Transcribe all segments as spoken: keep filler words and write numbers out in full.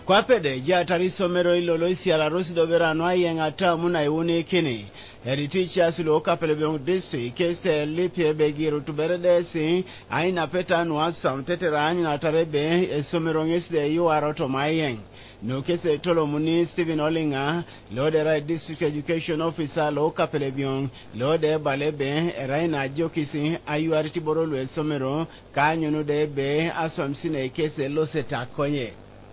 Kwa pede ja tariso mero ilolo isiara rosi doberano ayenga tamu na iune kini. Heriticha silo kapele biong district kese lipye begiru tuberedesi aina peta nuasa mtetera anyi na tarebe esomero ngeside yu aroto mayeng. No kese tolo muni Stephen Olinga lode right district education officer lo kapele biong lode balebe eraina jokisi ayu aritiboro lu esomero kanyunu debe aswamsine kese lo setakonye.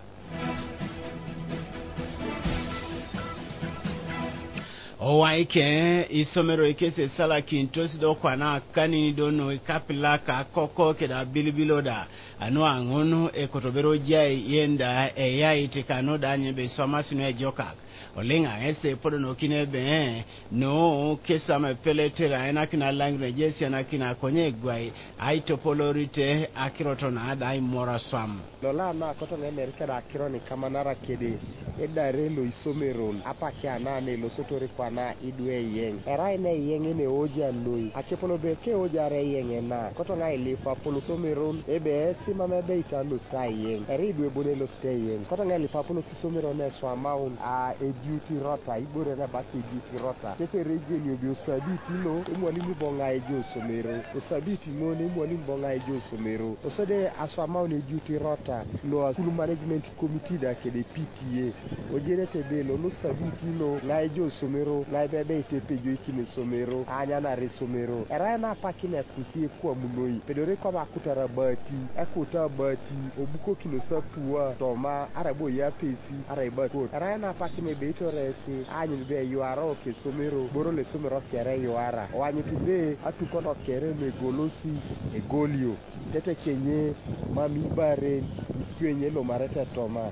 Owaike isomero ikese sala kintosi do kwa na kani dono ikapila ka koko keda bilibiloda anu angunu ekotobero jai yenda e yai tikano da nyebe somasi no ejokak Olinga ese podo no kinebe no kesa mepeletera ena kina language jesi ena kina konye gwai aitopolorite akiroto na ada imora swam lola na koto ne Amerika da akironi kama nara kede edare lo isomero apa kia na ne lo sotori kwa na idwe yeng era ene yeng ene oja lui akepolo beke oja re yeng na koto nga ilifa polo somero ebe sima mebe italo stay yeng eri idwe bone lo stay yeng koto nga ilifa polo kisomero ne swamaun a e duty rota ibore na baki duty rota tete reje ni obi osabiti lo umwalimu bonga ejo somero osabiti ngone umwalimu bonga ejo somero osode aswamaun e duty rota lo school management committee da kede P T A ojere tebelo lo sabiti lo ngai jo somero ngai bebe itepejo ikine somero anya na re somero era na pakine kusie kwa munoi pedore kwa bakutara bati akuta bati obuko kino sapua toma arabo ya pesi araba ko era na pakine beto resi anyu be yuaro ke somero boro le somero kere yuara wanyu tibe atukono kere me golosi e golio tete kenye mami bare kwenye lo mareta toma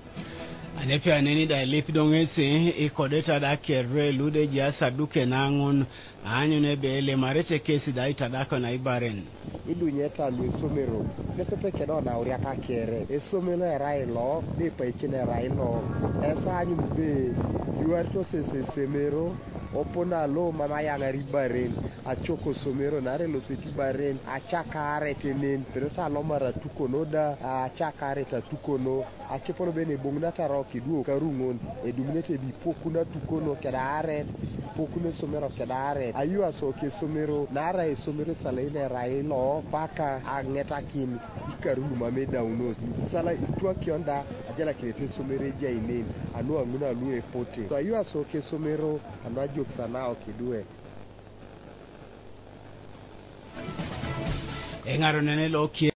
Anepe aneni da lipidongese ikodeta da kere lude jasa duke nangun anyu nebe ele marete kesi da itadako na ibaren. Idu nyeta lu esomero nepepe kedo na uri aka kere esomero era ilo depa ikine era ilo esa anyu be yuarto sese semero opona lo mama yanga ribaren achoko somero nare lo seti baren achaka aretenen perota lo mara tukono da achaka areta tukono akepolo bene bongnata roki duo karungon eduminete bi pokuna tukono kedare pokune somero kedare ayu asoke somero nara e somero saleine railo baka angeta kin ikarunu mameda unos sala istwa kionda ajala kilete somero jainen anu anguna lu e pote so ayu asoke somero anu ajok sana okidue Engaro nene lo